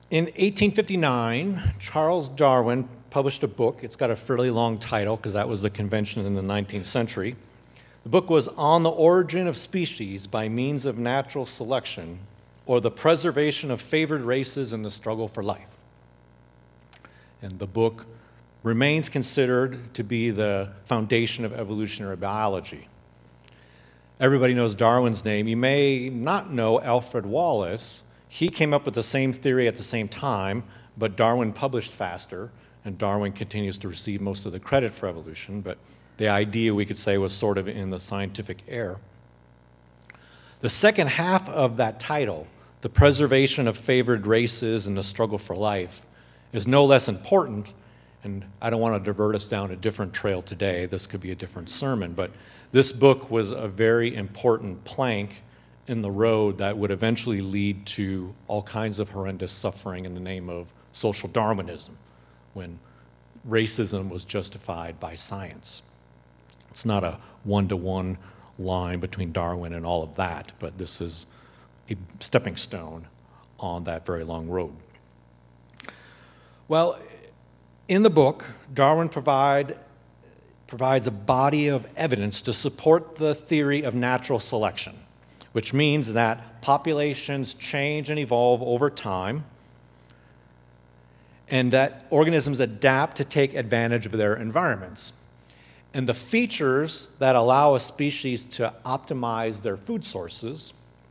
In 1859, Charles Darwin published a book. It's got a fairly long title because that was the convention in the 19th century. The book was On the Origin of Species by Means of Natural Selection, or the Preservation of Favored Races in the Struggle for Life. And the book remains considered to be the foundation of evolutionary biology. Everybody knows Darwin's name. You may not know Alfred Wallace. He came up with the same theory at the same time, but Darwin published faster, and Darwin continues to receive most of the credit for evolution, but the idea, we could say, was sort of in the scientific air. The second half of that title, The Preservation of Favored Races in the Struggle for Life, is no less important, and I don't want to divert us down a different trail today. This could be a different sermon, but this book was a very important plank in the road that would eventually lead to all kinds of horrendous suffering in the name of social Darwinism, when racism was justified by science. It's not a one-to-one line between Darwin and all of that, but this is a stepping stone on that very long road. Well, in the book, Darwin provides a body of evidence to support the theory of natural selection, which means that populations change and evolve over time, and that organisms adapt to take advantage of their environments. And the features that allow a species to optimize their food sources,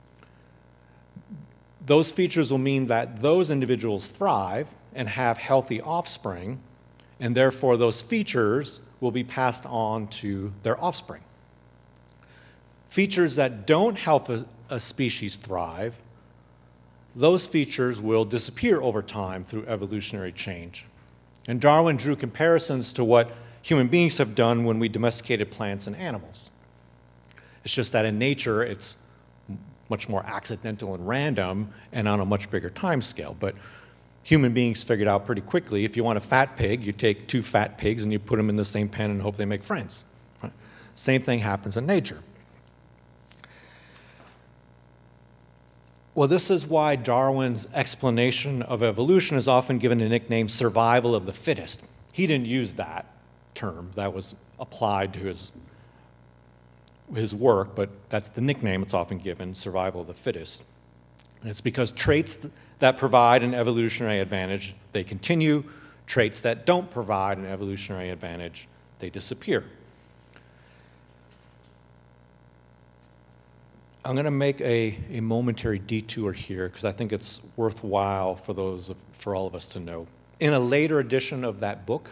those features will mean that those individuals thrive and have healthy offspring, and therefore those features will be passed on to their offspring. Features that don't help a species thrive, those features will disappear over time through evolutionary change. And Darwin drew comparisons to what human beings have done when we domesticated plants and animals. It's just that in nature, it's much more accidental and random and on a much bigger time scale. But human beings figured out pretty quickly, if you want a fat pig, you take two fat pigs and you put them in the same pen and hope they make friends. Right? Same thing happens in nature. Well, this is why Darwin's explanation of evolution is often given the nickname survival of the fittest. He didn't use that term. That was applied to his work, but that's the nickname it's often given, survival of the fittest. And it's because traits that provide an evolutionary advantage, they continue. Traits that don't provide an evolutionary advantage, they disappear. I'm going to make a momentary detour here because I think it's worthwhile for all of us to know. In a later edition of that book,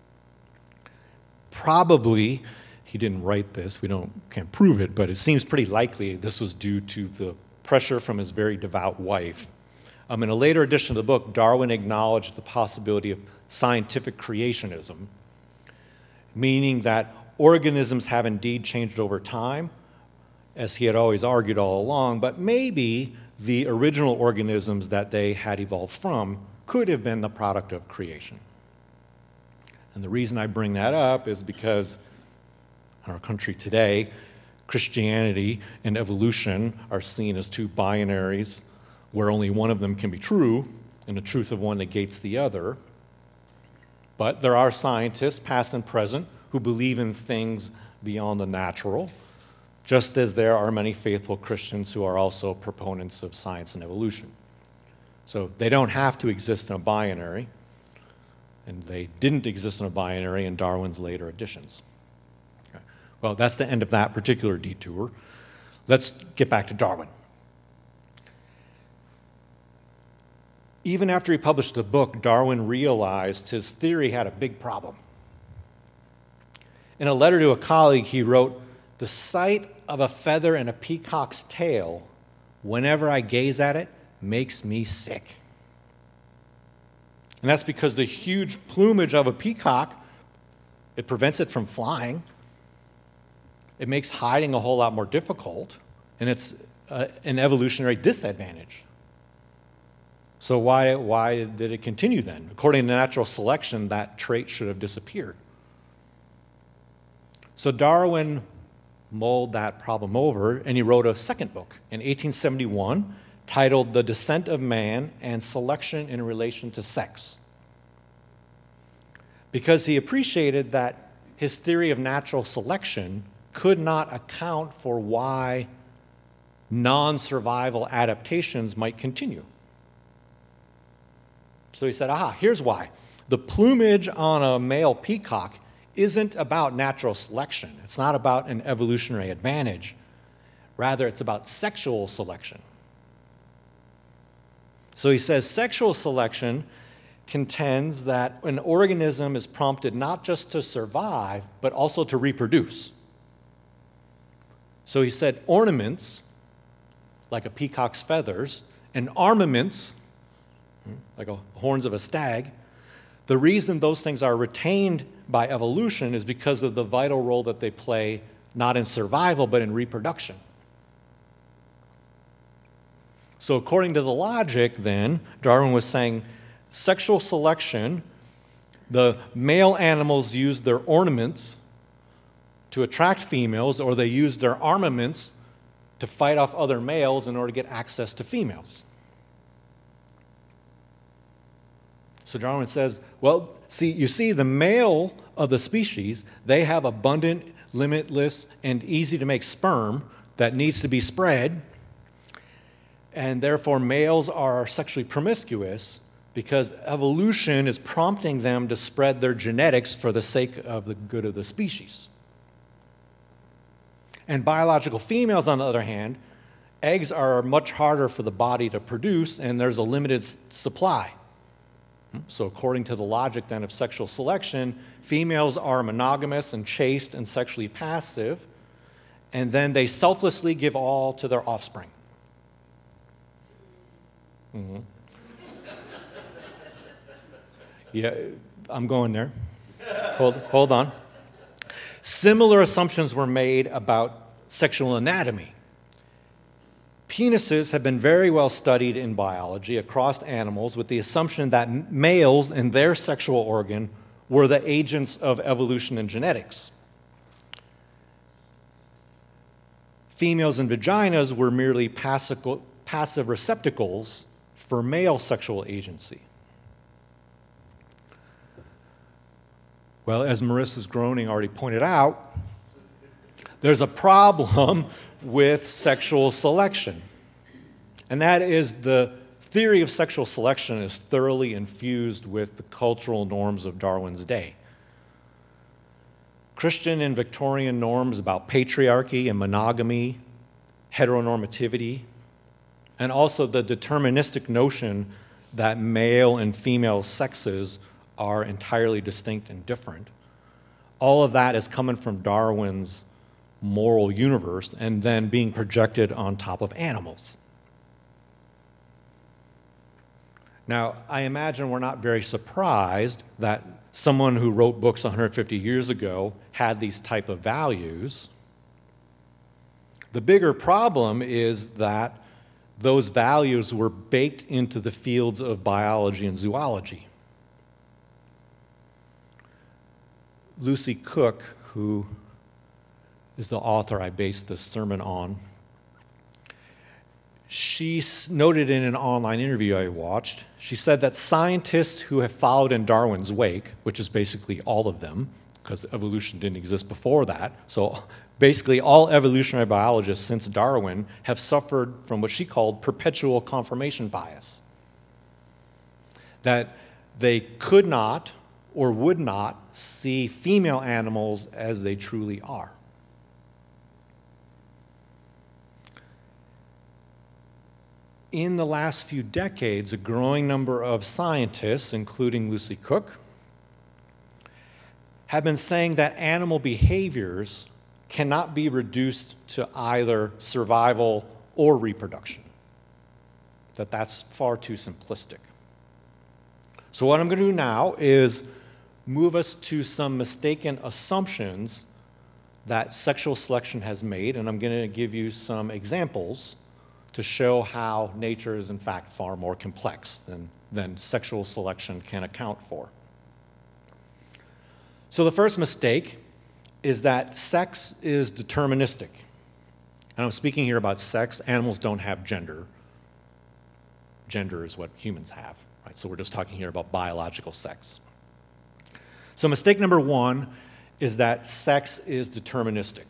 probably, he didn't write this, can't prove it, but it seems pretty likely this was due to the pressure from his very devout wife. In a later edition of the book, Darwin acknowledged the possibility of scientific creationism, meaning that organisms have indeed changed over time, as he had always argued all along, but maybe the original organisms that they had evolved from could have been the product of creation. And the reason I bring that up is because in our country today, Christianity and evolution are seen as two binaries where only one of them can be true, and the truth of one negates the other. But there are scientists, past and present, who believe in things beyond the natural, just as there are many faithful Christians who are also proponents of science and evolution. So they don't have to exist in a binary, and they didn't exist in a binary in Darwin's later editions. Okay. Well, that's the end of that particular detour. Let's get back to Darwin. Even after he published the book, Darwin realized his theory had a big problem. In a letter to a colleague, he wrote, "The sight of a feather in a peacock's tail, whenever I gaze at it, makes me sick." And that's because the huge plumage of a peacock, it prevents it from flying. It makes hiding a whole lot more difficult, and it's an evolutionary disadvantage. So why did it continue then? According to natural selection, that trait should have disappeared. So Darwin mulled that problem over, and he wrote a second book in 1871 titled The Descent of Man and Selection in Relation to Sex, because he appreciated that his theory of natural selection could not account for why non-survival adaptations might continue. So he said, here's why. The plumage on a male peacock isn't about natural selection. It's not about an evolutionary advantage. Rather, it's about sexual selection. So he says sexual selection contends that an organism is prompted not just to survive, but also to reproduce. So he said ornaments, like a peacock's feathers, and armaments, like horns of a stag, the reason those things are retained by evolution is because of the vital role that they play, not in survival, but in reproduction. So according to the logic, then, Darwin was saying sexual selection, the male animals use their ornaments to attract females, or they use their armaments to fight off other males in order to get access to females. So Darwin says, well, you see, the male of the species, they have abundant, limitless, and easy-to-make sperm that needs to be spread, and therefore males are sexually promiscuous because evolution is prompting them to spread their genetics for the sake of the good of the species. And biological females, on the other hand, eggs are much harder for the body to produce, and there's a limited supply. So according to the logic then of sexual selection, females are monogamous and chaste and sexually passive, and then they selflessly give all to their offspring. Mm-hmm. Yeah, I'm going there. Hold on. Similar assumptions were made about sexual anatomy. Penises have been very well studied in biology across animals with the assumption that males and their sexual organ were the agents of evolution and genetics. Females and vaginas were merely passive receptacles for male sexual agency. Well, as Marissa's groaning already pointed out, there's a problem with sexual selection. And that is the theory of sexual selection is thoroughly infused with the cultural norms of Darwin's day. Christian and Victorian norms about patriarchy and monogamy, heteronormativity, and also the deterministic notion that male and female sexes are entirely distinct and different. All of that is coming from Darwin's moral universe and then being projected on top of animals. Now, I imagine we're not very surprised that someone who wrote books 150 years ago had these type of values. The bigger problem is that those values were baked into the fields of biology and zoology. Lucy Cook, who is the author I based this sermon on, she noted in an online interview I watched, she said that scientists who have followed in Darwin's wake, which is basically all of them, because evolution didn't exist before that, so basically all evolutionary biologists since Darwin have suffered from what she called perpetual confirmation bias. That they could not or would not see female animals as they truly are. In the last few decades, a growing number of scientists, including Lucy Cook, have been saying that animal behaviors cannot be reduced to either survival or reproduction, that that's far too simplistic. So what I'm going to do now is move us to some mistaken assumptions that sexual selection has made, and I'm going to give you some examples to show how nature is in fact far more complex than sexual selection can account for. So the first mistake is that sex is deterministic. And I'm speaking here about sex. Animals don't have gender. gender is what humans have. Right? So we're just talking here about biological sex. So mistake number one is that sex is deterministic.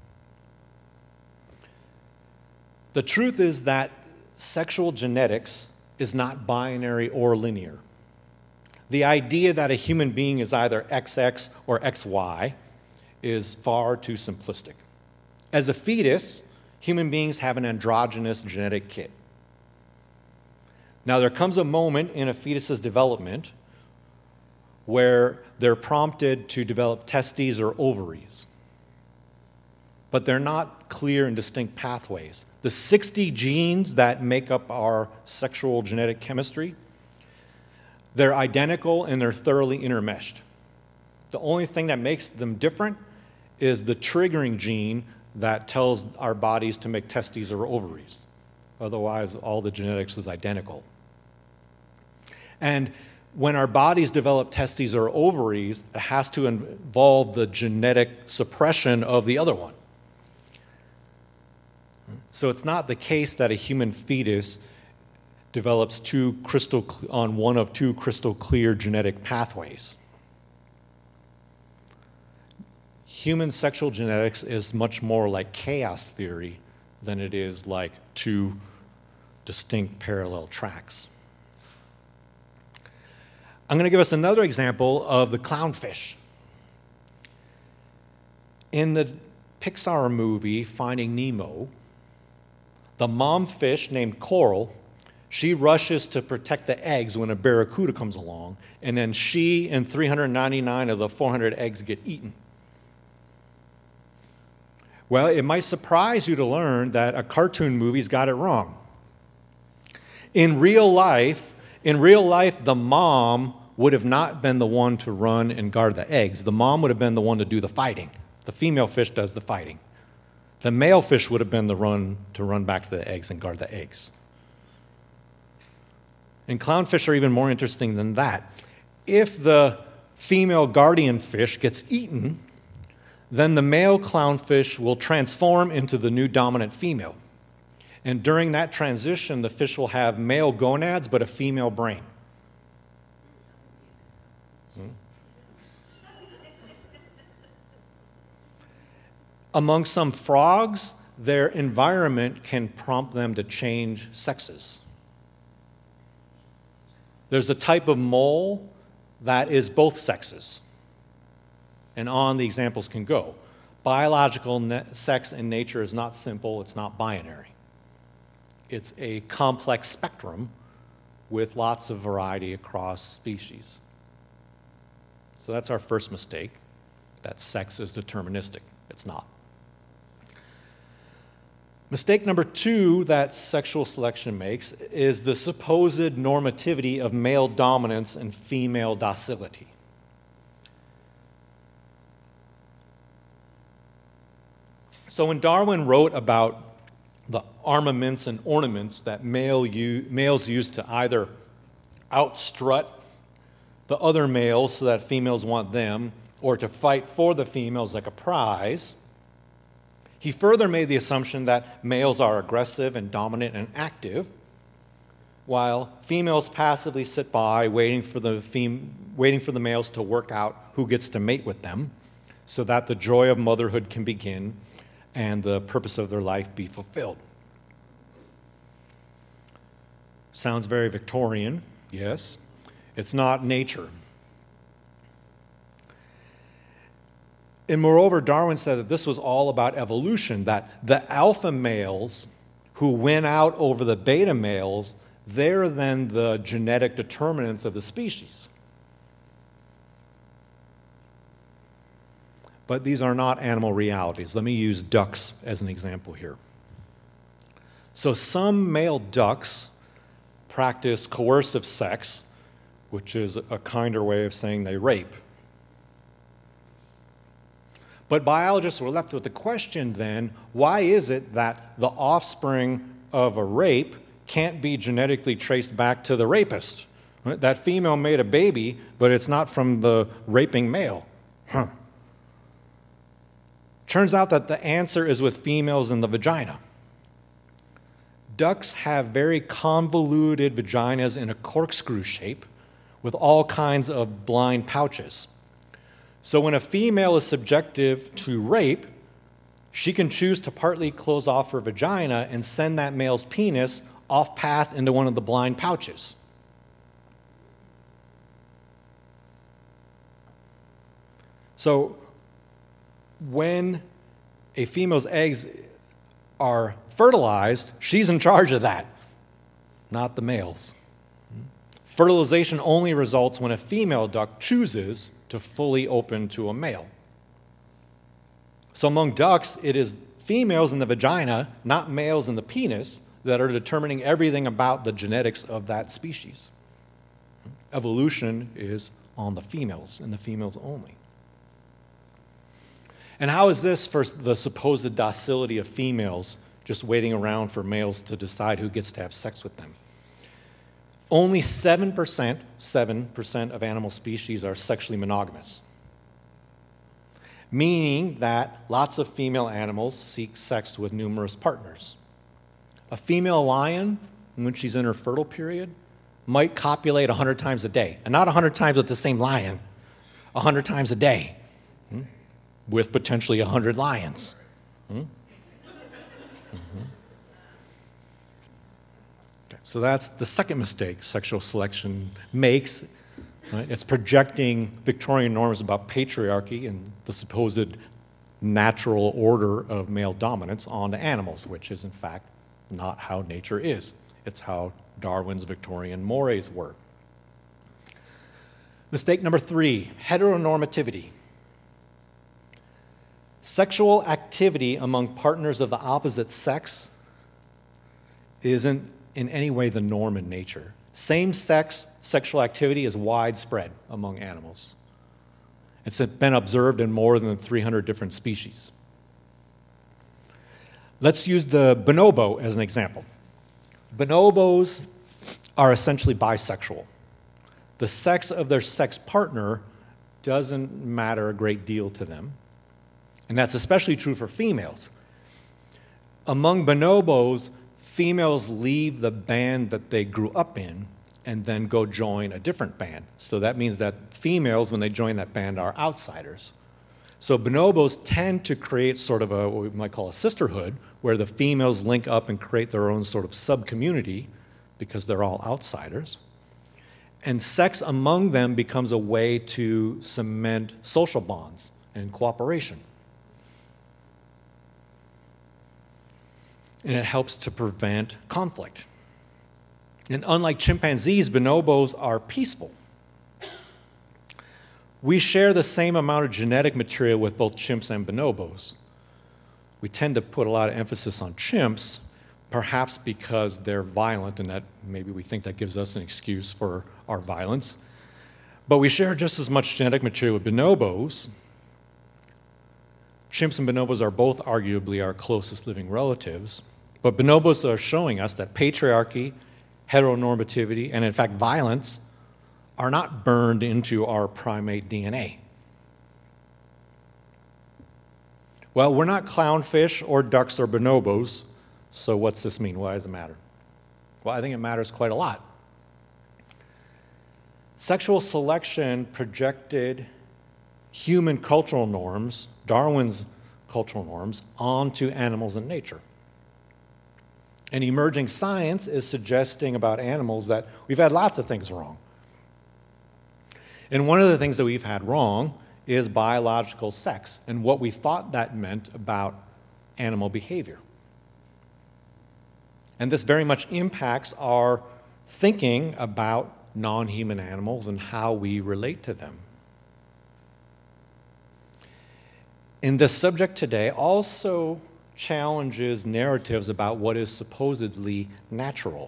The truth is that sexual genetics is not binary or linear. The idea that a human being is either XX or XY is far too simplistic. As a fetus, human beings have an androgynous genetic kit. Now, there comes a moment in a fetus's development where they're prompted to develop testes or ovaries, but they're not clear and distinct pathways. The 60 genes that make up our sexual genetic chemistry, they're identical and they're thoroughly intermeshed. The only thing that makes them different is the triggering gene that tells our bodies to make testes or ovaries. Otherwise, all the genetics is identical. And when our bodies develop testes or ovaries, it has to involve the genetic suppression of the other one. So it's not the case that a human fetus develops on one of two crystal clear genetic pathways. Human sexual genetics is much more like chaos theory than it is like two distinct parallel tracks. I'm going to give us another example of the clownfish. In the Pixar movie Finding Nemo, the mom fish named Coral, she rushes to protect the eggs when a barracuda comes along, and then she and 399 of the 400 eggs get eaten. Well, it might surprise you to learn that a cartoon movie's got it wrong. In real life, the mom would have not been the one to run and guard the eggs. The mom would have been the one to do the fighting. The female fish does the fighting. The male fish would have been the one to run back to the eggs and guard the eggs. And clownfish are even more interesting than that. If the female guardian fish gets eaten, then the male clownfish will transform into the new dominant female. And during that transition, the fish will have male gonads but a female brain. Among some frogs, their environment can prompt them to change sexes. There's a type of mole that is both sexes. And on the examples can go. Biological sex in nature is not simple, it's not binary. It's a complex spectrum with lots of variety across species. So that's our first mistake, that sex is deterministic. It's not. Mistake number two that sexual selection makes is the supposed normativity of male dominance and female docility. So when Darwin wrote about the armaments and ornaments that males use to either outstrut the other males so that females want them, or to fight for the females like a prize, he further made the assumption that males are aggressive and dominant and active, while females passively sit by waiting for the males to work out who gets to mate with them so that the joy of motherhood can begin and the purpose of their life be fulfilled. Sounds very Victorian, yes. It's not nature. And moreover, Darwin said that this was all about evolution, that the alpha males who win out over the beta males, they're then the genetic determinants of the species. But these are not animal realities. Let me use ducks as an example here. So some male ducks practice coercive sex, which is a kinder way of saying they rape. But biologists were left with the question then, why is it that the offspring of a rape can't be genetically traced back to the rapist? Right? That female made a baby, but it's not from the raping male. Turns out that the answer is with females in the vagina. ducks have very convoluted vaginas in a corkscrew shape with all kinds of blind pouches. So when a female is subjected to rape, she can choose to partly close off her vagina and send that male's penis off path into one of the blind pouches. So when a female's eggs are fertilized, she's in charge of that, not the males. Fertilization only results when a female duck chooses to fully open to a male. So among ducks, it is females in the vagina, not males in the penis, that are determining everything about the genetics of that species. Evolution is on the females, and the females only. And how is this for the supposed docility of females just waiting around for males to decide who gets to have sex with them? Only 7% of animal species are sexually monogamous, meaning that lots of female animals seek sex with numerous partners. A female lion, when she's in her fertile period, might copulate 100 times a day, and not 100 times with the same lion, 100 times a day, with potentially 100 lions. So that's the second mistake sexual selection makes. Right? It's projecting Victorian norms about patriarchy and the supposed natural order of male dominance onto animals, which is in fact not how nature is. It's how Darwin's Victorian mores were. Mistake number 3, heteronormativity. Sexual activity among partners of the opposite sex isn't in any way the norm in nature. Same-sex sexual activity is widespread among animals. It's been observed in more than 300 different species. Let's use the bonobo as an example. Bonobos are essentially bisexual. The sex of their sex partner doesn't matter a great deal to them, and that's especially true for females. Among bonobos, females leave the band that they grew up in and then go join a different band. So that means that females, when they join that band, are outsiders. So bonobos tend to create sort of what we might call a sisterhood, where the females link up and create their own sort of sub-community because they're all outsiders. And sex among them becomes a way to cement social bonds and cooperation. And it helps to prevent conflict. And unlike chimpanzees, bonobos are peaceful. We share the same amount of genetic material with both chimps and bonobos. We tend to put a lot of emphasis on chimps, perhaps because they're violent, and that maybe we think that gives us an excuse for our violence. But we share just as much genetic material with bonobos. Chimps and bonobos are both arguably our closest living relatives. But bonobos are showing us that patriarchy, heteronormativity, and in fact violence are not burned into our primate DNA. Well, we're not clownfish or ducks or bonobos, so what's this mean? Why does it matter? Well, I think it matters quite a lot. Sexual selection projected human cultural norms, Darwin's cultural norms, onto animals and nature. And emerging science is suggesting about animals that we've had lots of things wrong. And one of the things that we've had wrong is biological sex and what we thought that meant about animal behavior. And this very much impacts our thinking about non-human animals and how we relate to them. And this subject today also challenges narratives about what is supposedly natural.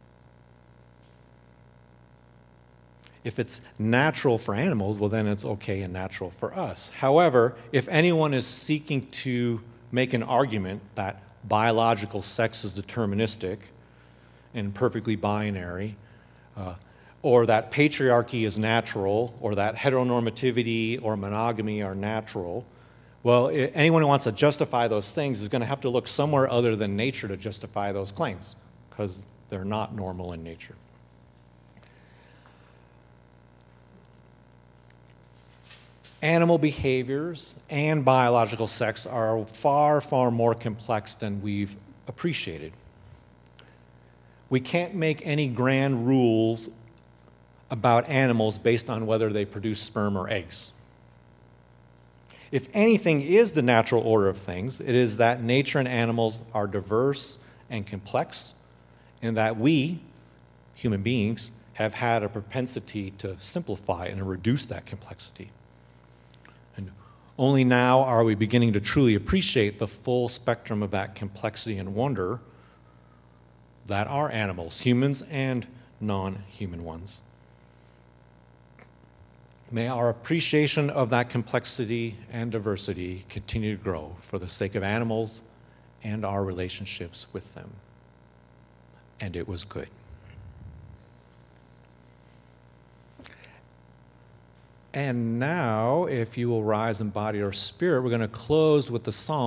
If it's natural for animals, well, then it's okay and natural for us. However, if anyone is seeking to make an argument that biological sex is deterministic and perfectly binary, or that patriarchy is natural, or that heteronormativity or monogamy are natural, well, anyone who wants to justify those things is going to have to look somewhere other than nature to justify those claims. because they're not normal in nature. Animal behaviors and biological sex are far, far more complex than we've appreciated. We can't make any grand rules about animals based on whether they produce sperm or eggs. If anything is the natural order of things, it is that nature and animals are diverse and complex, and that we, human beings, have had a propensity to simplify and reduce that complexity. And only now are we beginning to truly appreciate the full spectrum of that complexity and wonder that are animals, humans and non-human ones. May our appreciation of that complexity and diversity continue to grow for the sake of animals and our relationships with them. And it was good. And now, if you will rise in body or spirit, we're going to close with the psalm.